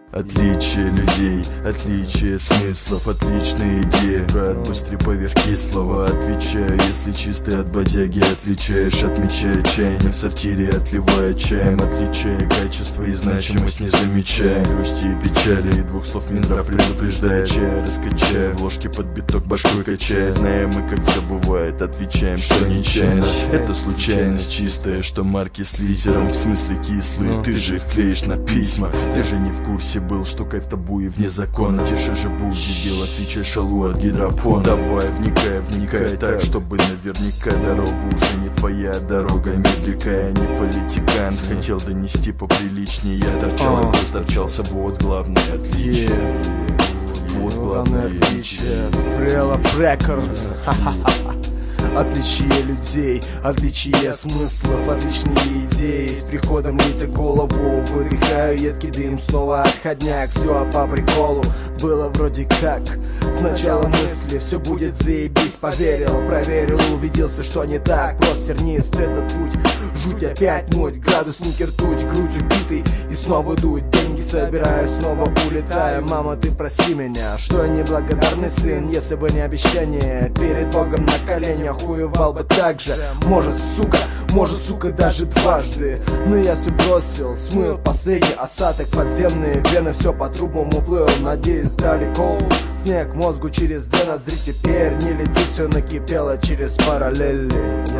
Отличие людей, отличие смыслов, отличная идея. Брат, быстрей поверх кислого. Отвечаю, если чистый от бодяги отличаешь, отмечая чайник в сортире, отливая чаем, отличая качество и значимость, не замечая грусти и печали. И двух слов Минздрав предупреждая, чай раскачая, в ложке под биток башкой качая. Знаем мы, как все бывает, отвечаем, что нечаянно. Это случайность чистая, что марки с лизером в смысле кислые. Ты же их клеишь на письма, ты же не в курсе был, что кайф табу и вне закона. Тише же будь, дебил, отличай шалу от гидропона. Давай, вникай так, чтобы наверняка дорога уже не твоя дорога. Медликая, не политикант, хотел донести поприличнее. Я торчал, а просто торчался, вот главное отличие. Вот главное отличие. Freelove Records. Отличие людей, отличие смыслов, отличные идеи. С приходом летя голову, выдыхаю едкий дым, снова отходняк. Все по приколу, было вроде как сначала мысли, все будет заебись. Поверил, проверил, убедился, что не так. Просто тернист этот путь, жуть опять муть. Градусники ртуть, грудь убитый и снова дуть. Деньги собираю, снова улетаю. Мама, ты прости меня, что я неблагодарный сын. Если бы не обещание, перед Богом на коленях хуевал бы так же. Может, сука, даже дважды. Но я все бросил, смыл последний осадок. Подземные вены, все по трубам уплыл. Надеюсь, далеко снег мозгу через две ноздри. Теперь не лети, все накипело через параллели.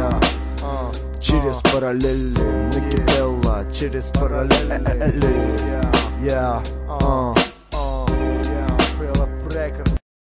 Через параллели накипело, через параллели.